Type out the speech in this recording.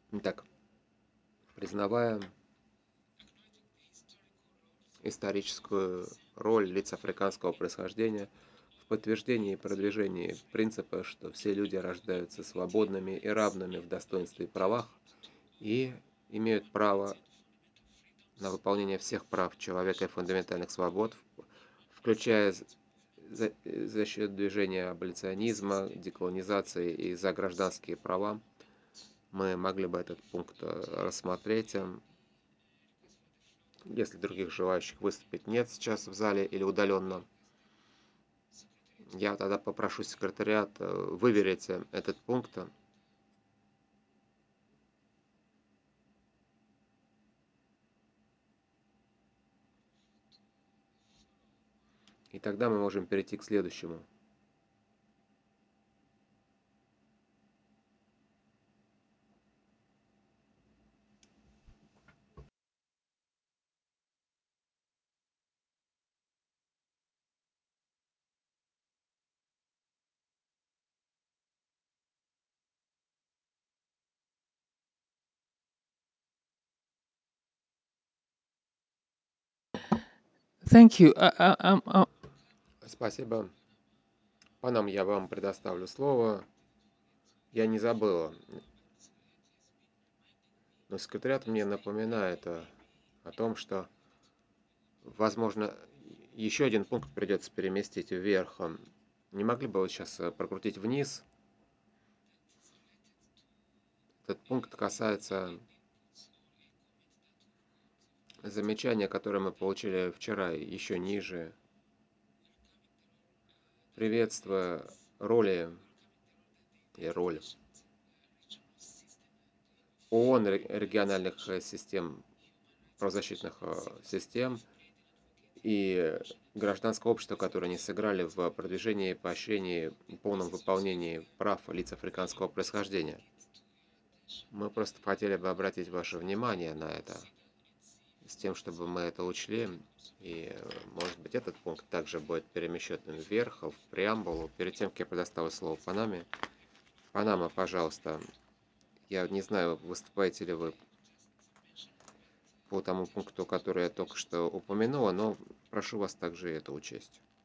Итак, признавая историческую роль лиц африканского происхождения в подтверждении и продвижении принципа, что все люди рождаются свободными и равными в достоинстве и правах и имеют право на выполнение всех прав человека и фундаментальных свобод, включая защиту движения аболиционизма, деколонизации и за гражданские права, мы могли бы этот пункт рассмотреть. Если других желающих выступить нет сейчас в зале или удаленно, я тогда попрошу секретариат выверить этот пункт, и тогда мы можем перейти к следующему. Thank you. Спасибо. Панам, я вам предоставлю слово. Я не забыл, но секретариат мне напоминает о том, что, возможно, еще один пункт придется переместить вверх. Не могли бы вы сейчас прокрутить вниз? Этот пункт касается замечания, которое мы получили вчера, еще ниже. Приветствуя роли и роль ООН, региональных систем, правозащитных систем и гражданского общества, которые они сыграли в продвижении, поощрении и полном выполнении прав лиц африканского происхождения. Мы просто хотели бы обратить ваше внимание на это, с тем, чтобы мы это учли, и, может быть, этот пункт также будет перемещен вверх, в преамбулу, перед тем, как я предоставлю слово Панаме. Панама, пожалуйста, я не знаю, выступаете ли вы по тому пункту, который я только что упомянула, но прошу вас также это учесть.